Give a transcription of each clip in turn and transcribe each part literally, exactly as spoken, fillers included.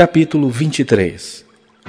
Capítulo vinte e três.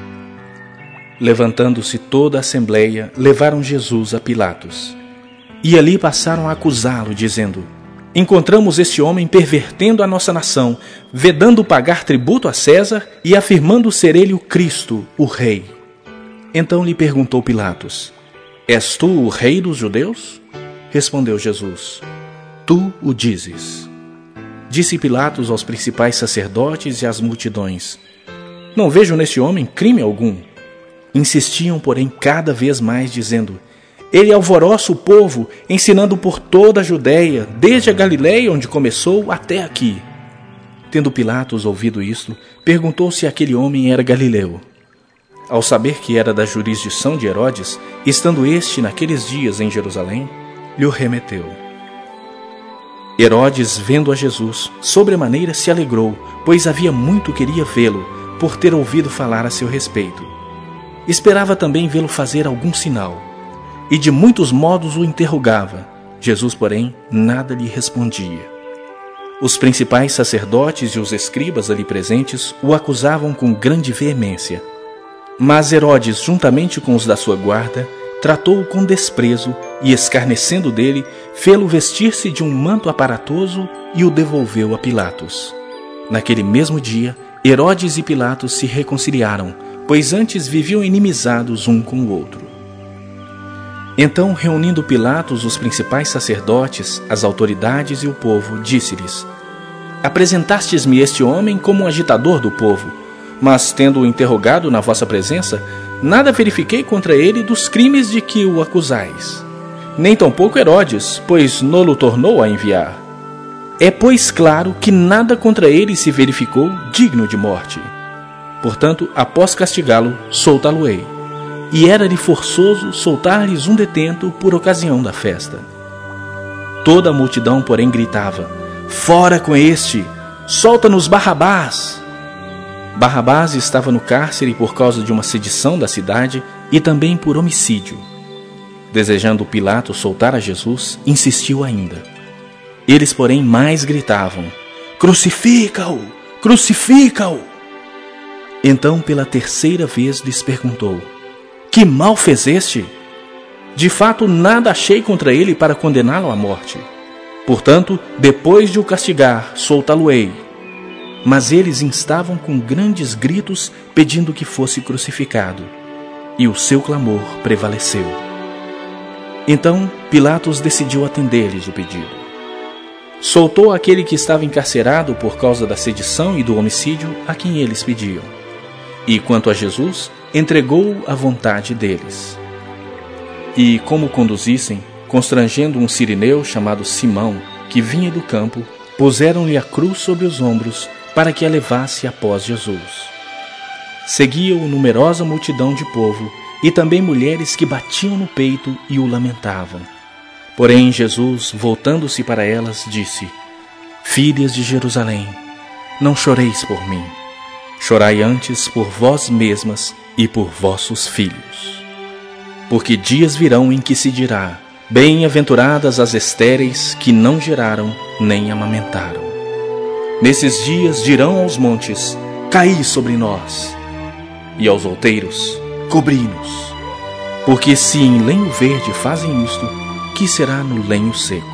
Levantando-se toda a assembleia, levaram Jesus a Pilatos. E ali passaram a acusá-lo, dizendo: Encontramos este homem pervertendo a nossa nação, vedando pagar tributo a César e afirmando ser ele o Cristo, o Rei. Então lhe perguntou Pilatos: És tu o Rei dos judeus? Respondeu Jesus: Tu o dizes. Disse Pilatos aos principais sacerdotes e às multidões: Não vejo neste homem crime algum. Insistiam, porém, cada vez mais, dizendo: Ele alvoroça o povo, ensinando por toda a Judéia, desde a Galiléia, onde começou, até aqui. Tendo Pilatos ouvido isto, perguntou se aquele homem era galileu. Ao saber que era da jurisdição de Herodes, estando este naqueles dias em Jerusalém, lhe o remeteu. Herodes, vendo a Jesus, sobremaneira se alegrou, pois havia muito queria vê-lo, por ter ouvido falar a seu respeito. Esperava também vê-lo fazer algum sinal, e de muitos modos o interrogava. Jesus, porém, nada lhe respondia. Os principais sacerdotes e os escribas ali presentes o acusavam com grande veemência. Mas Herodes, juntamente com os da sua guarda, tratou-o com desprezo e, escarnecendo dele, fê-lo vestir-se de um manto aparatoso e o devolveu a Pilatos. Naquele mesmo dia, Herodes e Pilatos se reconciliaram, pois antes viviam inimizados um com o outro. Então, reunindo Pilatos os principais sacerdotes, as autoridades e o povo, disse-lhes: Apresentastes-me este homem como um agitador do povo, mas, tendo-o interrogado na vossa presença, nada verifiquei contra ele dos crimes de que o acusais. Nem tampouco Herodes, pois nolo tornou a enviar. É, pois, claro que nada contra ele se verificou digno de morte. Portanto, após castigá-lo, soltá-lo-ei. E era-lhe forçoso soltar-lhes um detento por ocasião da festa. Toda a multidão, porém, gritava: Fora com este! Solta-nos Barrabás! Barrabás estava no cárcere por causa de uma sedição da cidade e também por homicídio. Desejando Pilatos soltar a Jesus, insistiu ainda. Eles, porém, mais gritavam: Crucifica-o! Crucifica-o! Então, pela terceira vez, lhes perguntou: Que mal fez este? De fato, nada achei contra ele para condená-lo à morte. Portanto, depois de o castigar, soltá-lo-ei. Mas eles instavam com grandes gritos, pedindo que fosse crucificado. E o seu clamor prevaleceu. Então, Pilatos decidiu atender-lhes o pedido. Soltou aquele que estava encarcerado por causa da sedição e do homicídio a quem eles pediam. E, quanto a Jesus, entregou-o à vontade deles. E, como o conduzissem, constrangendo um sirineu chamado Simão, que vinha do campo, puseram-lhe a cruz sobre os ombros para que a levasse após Jesus. Seguia-o numerosa multidão de povo e também mulheres que batiam no peito e o lamentavam. Porém, Jesus, voltando-se para elas, disse: Filhas de Jerusalém, não choreis por mim. Chorai antes por vós mesmas e por vossos filhos. Porque dias virão em que se dirá: Bem-aventuradas as estéreis que não geraram nem amamentaram. Nesses dias dirão aos montes: Caí sobre nós, e aos outeiros: Cobri-nos. Porque se em lenho verde fazem isto, que será no lenho seco?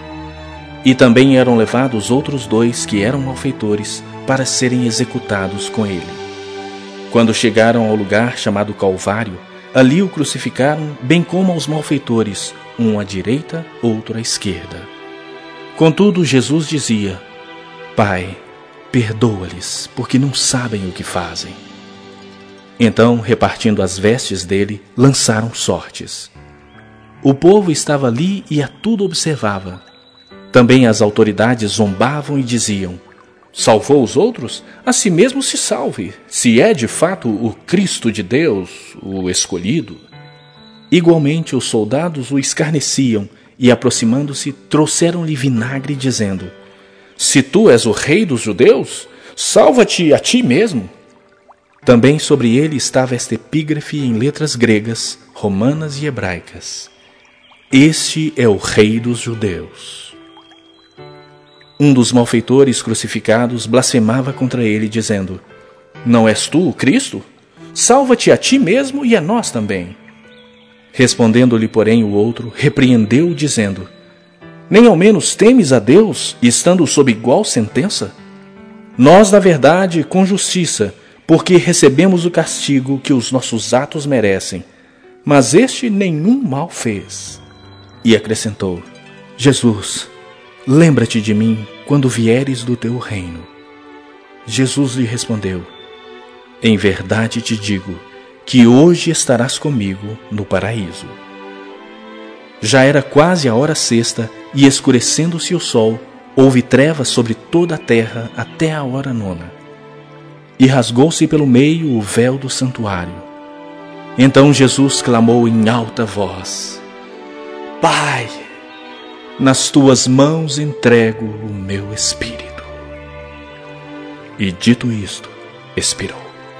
E também eram levados outros dois que eram malfeitores para serem executados com ele. Quando chegaram ao lugar chamado Calvário, ali o crucificaram, bem como aos malfeitores, um à direita, outro à esquerda. Contudo, Jesus dizia: Pai, perdoa-lhes, porque não sabem o que fazem. Então, repartindo as vestes dele, lançaram sortes. O povo estava ali e a tudo observava. Também as autoridades zombavam e diziam: Salvou os outros? A si mesmo se salve, se é de fato o Cristo de Deus, o escolhido. Igualmente os soldados o escarneciam e, aproximando-se, trouxeram-lhe vinagre, dizendo: Se tu és o rei dos judeus, salva-te a ti mesmo. Também sobre ele estava esta epígrafe em letras gregas, romanas e hebraicas: Este é o rei dos judeus. Um dos malfeitores crucificados blasfemava contra ele, dizendo: Não és tu o Cristo? Salva-te a ti mesmo e a nós também. Respondendo-lhe, porém, o outro, repreendeu-o, dizendo: Nem ao menos temes a Deus, estando sob igual sentença? Nós, na verdade, com justiça, porque recebemos o castigo que os nossos atos merecem, mas este nenhum mal fez. E acrescentou: Jesus, lembra-te de mim quando vieres do teu reino. Jesus lhe respondeu: Em verdade te digo que hoje estarás comigo no paraíso. Já era quase a hora sexta, e escurecendo-se o sol, houve trevas sobre toda a terra até a hora nona. E rasgou-se pelo meio o véu do santuário. Então Jesus clamou em alta voz: Pai, nas tuas mãos entrego o meu espírito. E dito isto, expirou.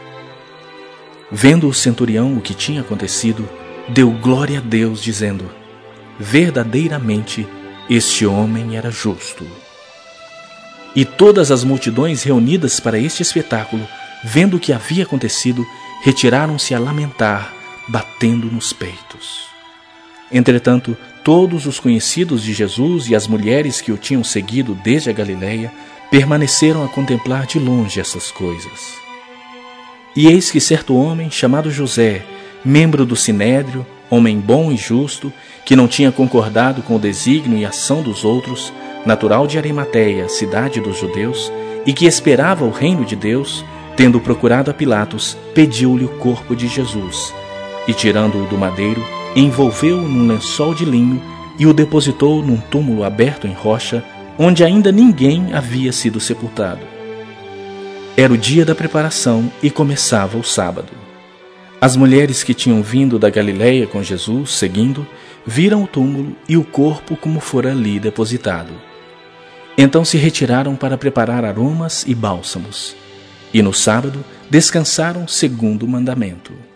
Vendo o centurião o que tinha acontecido, deu glória a Deus, dizendo: Verdadeiramente este homem era justo. E todas as multidões reunidas para este espetáculo, vendo o que havia acontecido, retiraram-se a lamentar, batendo nos peitos. Entretanto, todos os conhecidos de Jesus e as mulheres que o tinham seguido desde a Galileia permaneceram a contemplar de longe essas coisas. E eis que certo homem, chamado José, membro do Sinédrio, homem bom e justo, que não tinha concordado com o desígnio e ação dos outros, natural de Arimateia, cidade dos judeus, e que esperava o reino de Deus, tendo procurado a Pilatos, pediu-lhe o corpo de Jesus, e tirando-o do madeiro, envolveu-o num lençol de linho e o depositou num túmulo aberto em rocha, onde ainda ninguém havia sido sepultado. Era o dia da preparação e começava o sábado. As mulheres que tinham vindo da Galileia com Jesus, seguindo, viram o túmulo e o corpo como fora ali depositado. Então se retiraram para preparar aromas e bálsamos, e no sábado descansaram segundo o mandamento.